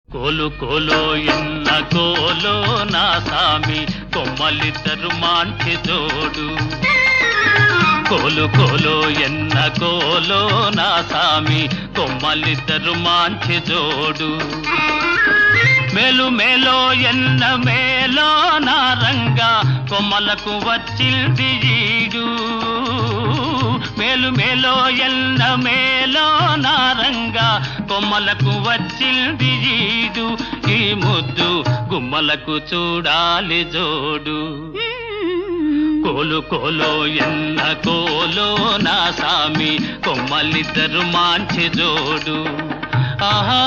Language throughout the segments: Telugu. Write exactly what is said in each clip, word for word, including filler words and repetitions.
కోలు కోలో ఎన్న కోలో నా సామి కొమ్మలిద్దరు మాంచి జోడు. కోలు కోలో ఎన్న కోలో నా సామి కొమ్మలిద్దరు మాంచి జోడు. మేలు మేలో ఎన్న మేలో నా రంగా కొమ్మలకు వచ్చింది ఈడు. మేలు మేలో ఎన్న మేలో నా రంగా కొమ్మలకు వచ్చింది ఈడు. ఈ ముద్దు గుమ్మలకు చూడాలి జోడు. కోలు కోలో ఎన్న కోలో నా సామి కొమ్మలిద్దరు మాంచి జోడు. ఆహా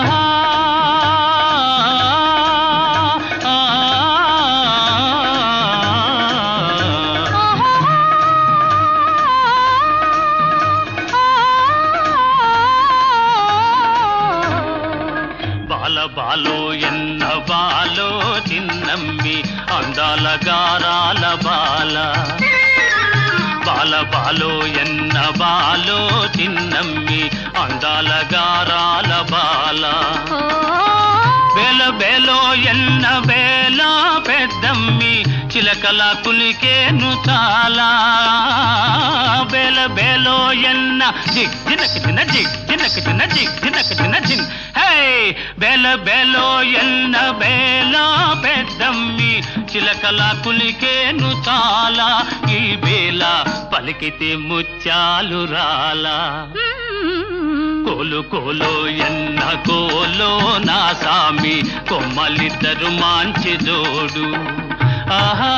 బాల బాలో ఎన్న బాలో చిన్నమ్మి అందాల గారాల బాల. బాల బాలో ఎన్న బాలో చిన్నమ్మి అందాల గారాల బాల. బేల బేలో ఎన్న బేల పెద్దమ్మి చిలకల కులికేను చాలా. బేల బేలో ఎన్న జిగ్ జినక జిన జిగ్ జినక జిన జిగ్ జినక జిన జిన్. హే బేల బేలో ఎన్న బేల పెద్దమ్మి చిలకల కులికేను చాలా. ఈ బేల పలికితే ముత్యాలు రాలా. కోలు కోలో ఎన్న కోలో నా సామి కొమ్మలిద్దరు మాంచి జోడు. ఆహా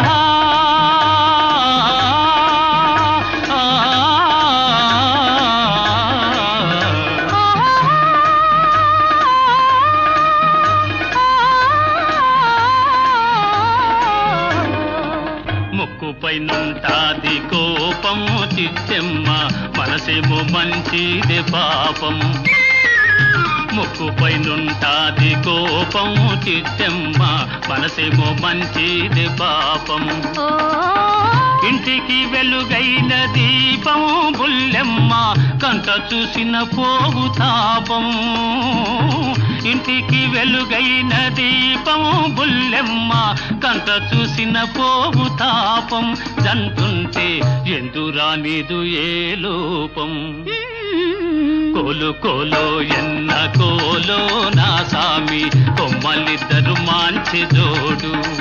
ముక్కుపై నుంటాది కోపము చిత్తెమ్మ మనసేమో మంచిది పాపం. ముక్కుపై నుంటాది కోపము చిత్తెమ్మ మనసేమో మంచిది పాపం. ఇంటికి వెలుగైన దీపం బుల్లెమ్మ కంట చూసిన పోవు తాపం. ఇంటికి వెలుగైన దీపం బుల్లెమ్మ కంట చూసిన పోవు తాపం. జంటుంటే ఎందురానిదు ఏ లోపం. కోలు కోలో ఎన్న కోలో నా సామి కొమ్మలిద్దరు మాంచి జోడు.